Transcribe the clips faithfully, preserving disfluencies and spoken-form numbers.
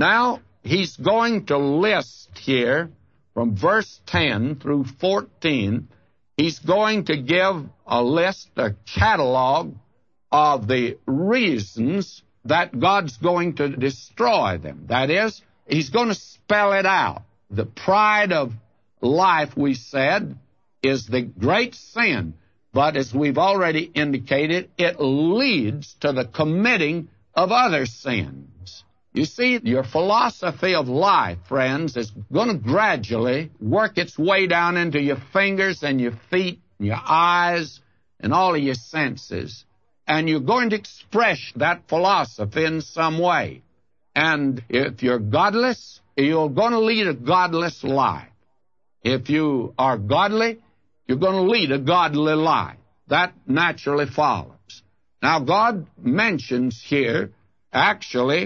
Now, he's going to list here from verse ten through fourteen, he's going to give a list, a catalog of the reasons that God's going to destroy them. That is, he's going to spell it out. The pride of life, we said, is the great sin. But as we've already indicated, it leads to the committing of other sins. You see, your philosophy of life, friends, is going to gradually work its way down into your fingers and your feet and your eyes and all of your senses. And you're going to express that philosophy in some way. And if you're godless, you're going to lead a godless life. If you are godly, you're going to lead a godly life. That naturally follows. Now, God mentions here, actually,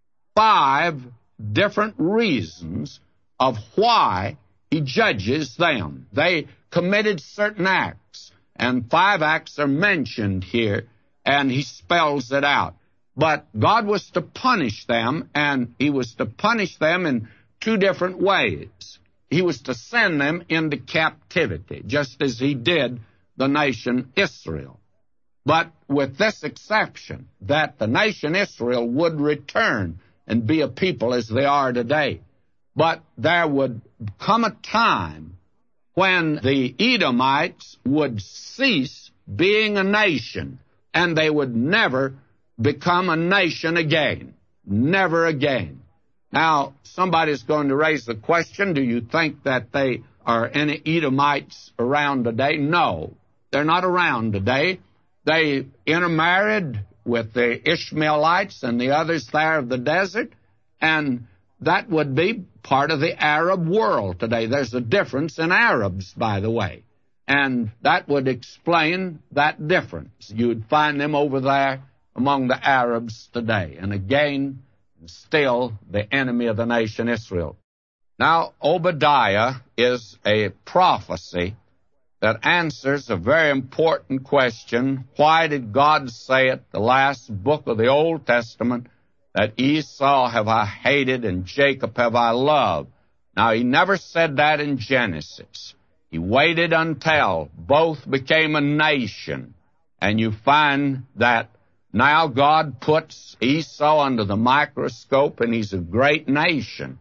five different reasons of why he judges them. They committed certain acts, and five acts are mentioned here, and he spells it out. But God was to punish them, and he was to punish them in two different ways. He was to send them into captivity, just as he did the nation Israel. But with this exception, that the nation Israel would return and be a people as they are today. But there would come a time when the Edomites would cease being a nation, and they would never become a nation again. Never again. Now, somebody's going to raise the question, do you think that they are any Edomites around today? No, they're not around today. They intermarried with the Ishmaelites and the others there of the desert, and that would be part of the Arab world today. There's a difference in Arabs, by the way, and that would explain that difference. You'd find them over there among the Arabs today, and again, still the enemy of the nation Israel. Now, Obadiah is a prophecy that answers a very important question. Why did God say it, the last book of the Old Testament, that Esau have I hated and Jacob have I loved? Now, he never said that in Genesis. He waited until both became a nation. And you find that now God puts Esau under the microscope, and he's a great nation.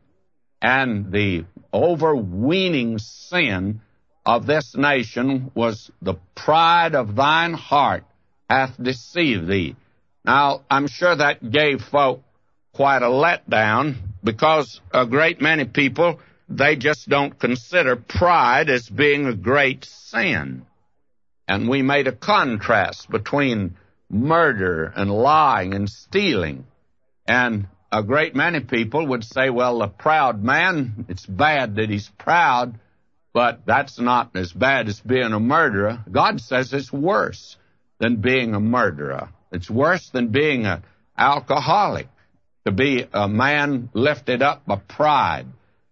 And the overweening sin of this nation was the pride of thine heart hath deceived thee. Now, I'm sure that gave folk quite a letdown, because a great many people, they just don't consider pride as being a great sin. And we made a contrast between murder and lying and stealing. And a great many people would say, well, the proud man, it's bad that he's proud, but that's not as bad as being a murderer. God says it's worse than being a murderer. It's worse than being an alcoholic, to be a man lifted up by pride.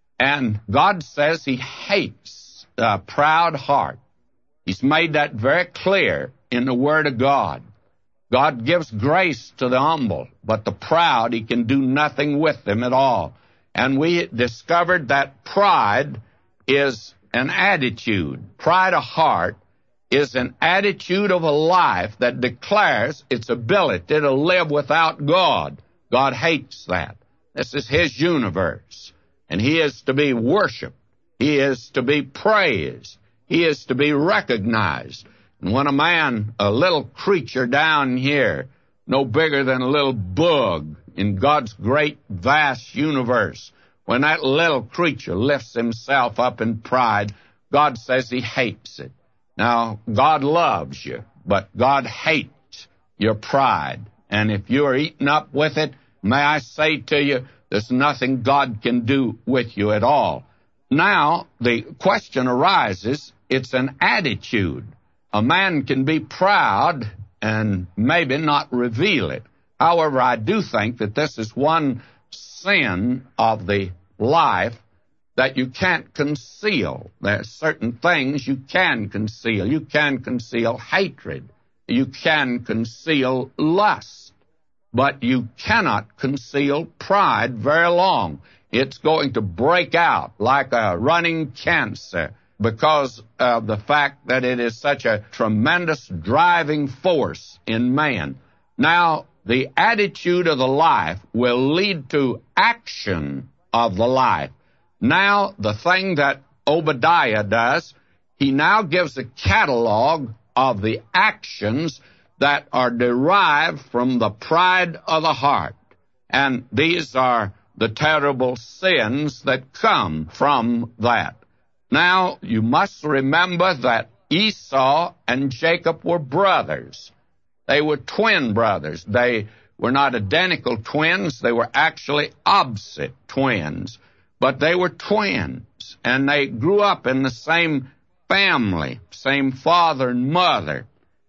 And God says he hates a proud heart. He's made that very clear in the Word of God. God gives grace to the humble, but the proud, he can do nothing with them at all. And we discovered that pride is an attitude. Pride of heart is an attitude of a life that declares its ability to live without God. God hates that. This is his universe, and he is to be worshiped. He is to be praised. He is to be recognized. And when a man, a little creature down here, no bigger than a little bug in God's great, vast universe, when that little creature lifts himself up in pride, God says he hates it. Now, God loves you, but God hates your pride. And if you are eaten up with it, may I say to you, there's nothing God can do with you at all. Now, the question arises, it's an attitude. A man can be proud and maybe not reveal it. However, I do think that this is one sin of the life that you can't conceal. There are certain things you can conceal. You can conceal hatred. You can conceal lust. but you cannot conceal pride very long. It's going to break out like a running cancer because of the fact that it is such a tremendous driving force in man. Now, the attitude of the life will lead to action of the life. Now, the thing that Obadiah does, he now gives a catalog of the actions that are derived from the pride of the heart. And these are the terrible sins that come from that. Now, you must remember that Esau and Jacob were brothers. They were twin brothers. They were not identical twins. They were actually opposite twins. But they were twins, and they grew up in the same family, same father and mother.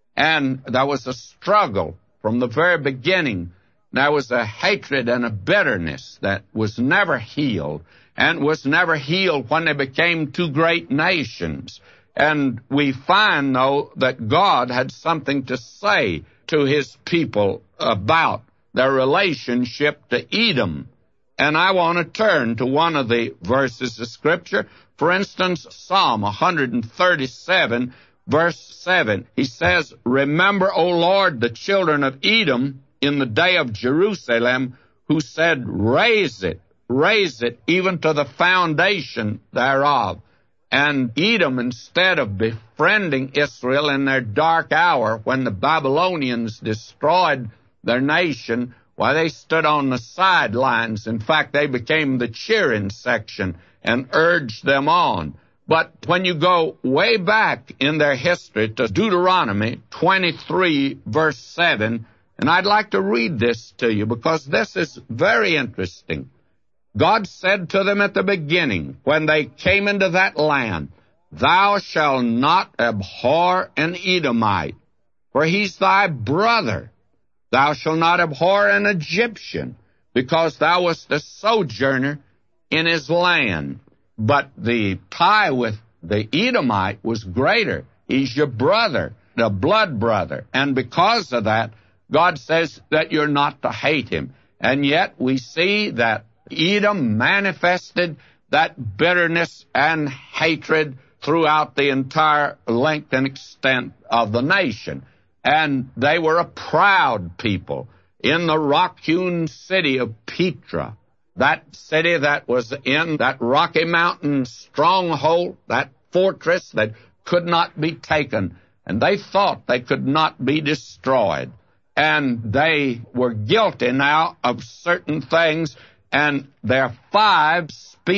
And there was a struggle from the very beginning. There was a hatred and a bitterness that was never healed, and was never healed when they became two great nations. And we find, though, that God had something to say to his people about their relationship to Edom. And I want to turn to one of the verses of Scripture. For instance, Psalm one thirty-seven, verse seven. He says, "Remember, O Lord, the children of Edom in the day of Jerusalem, who said, Raise it, raise it, even to the foundation thereof." And Edom, instead of befriending Israel in their dark hour when the Babylonians destroyed their nation, why, they stood on the sidelines. In fact, they became the cheering section and urged them on. But when you go way back in their history to Deuteronomy twenty-three, verse seven, and I'd like to read this to you because this is very interesting. God said to them at the beginning, when they came into that land, "Thou shalt not abhor an Edomite, for he's thy brother. Thou shalt not abhor an Egyptian, because thou wast a sojourner in his land." But the tie with the Edomite was greater. He's your brother, the blood brother. And because of that, God says that you're not to hate him. And yet we see that Edom manifested that bitterness and hatred throughout the entire length and extent of the nation. And they were a proud people in the rock-hewn city of Petra, that city that was in that Rocky Mountain stronghold, that fortress that could not be taken. And they thought they could not be destroyed. And they were guilty now of certain things, and there are five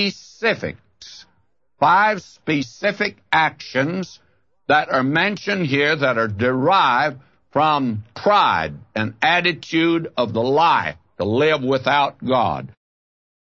specifics, five specific actions that are mentioned here that are derived from pride, an attitude of the life to live without God.